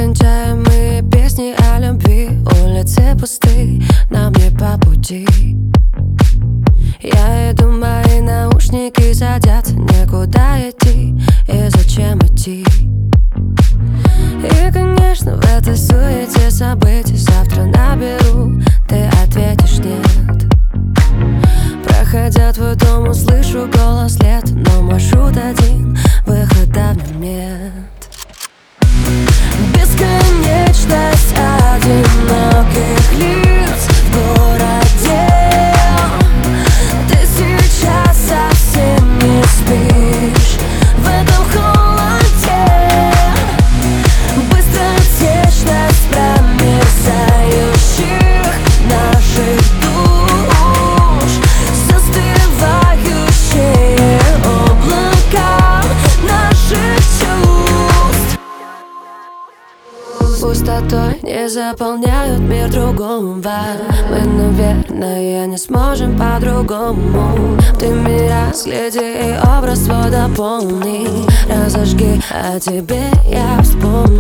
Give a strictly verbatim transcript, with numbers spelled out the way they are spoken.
Нескончаемые песни о любви, улицы пусты, нам не по пути. Я иду, мои наушники садятся, некуда идти и зачем идти. И, конечно, в этой суете событий завтра наберу, ты ответишь нет. Проходя твой дом, услышу голос лет, но маршрут один, выхода в нем нет. Бесконечность одиноких лиц в городе. Ты сейчас совсем не спишь в этом холоде. Быстротечность промерзающих наших душ, застывающие облака наших чувств. Пустотой не заполняют мир другому вам. Мы, наверное, не сможем по-другому. Ты меня разгляди и образ свой дополни. Разожги, о тебе я вспомню.